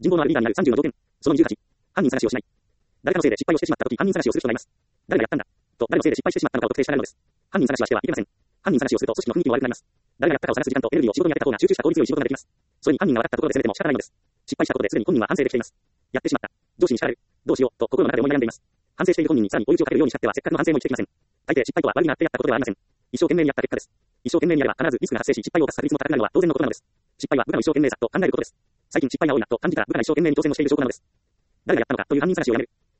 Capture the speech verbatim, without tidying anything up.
人望のあるリーダーになるさんじゅうの条件。そのにじゅうはち。犯人探しをしない。誰かのせいで失敗をしてしまったとき、犯人探しをする人がいます。誰がやったんだと、誰のせいで失敗してしまったのかを特定しられるのです。犯人探しはしてはいけません。犯人探しをすると組織の雰囲気も悪くなります。誰がやったかを探す時間とエネルギーを仕事に当てた方が集中した効率よい仕事ができます。それに犯人が分かったところで責めても仕方ないのです。失敗したことですでに本人は反省できています。やってしまった。上司に叱られる。どうしようと心の中で思い悩んでいます。反省している本人にさらに追い打ちをかけるように叱ってはせっかくの反省も生きてきません。大抵失敗とは悪いなってやったことではありません。一生懸命にやった結果です。一生懸命にやれば必ずリスクが発生し失敗を犯す確率も高くなるのは当然のことなのです。失敗は部下の一生懸命さと考えることです。最近失敗が多いなと感じたら部下が一生懸命に挑戦をしている証拠なのです。誰がやったのかという犯人探しをやめる。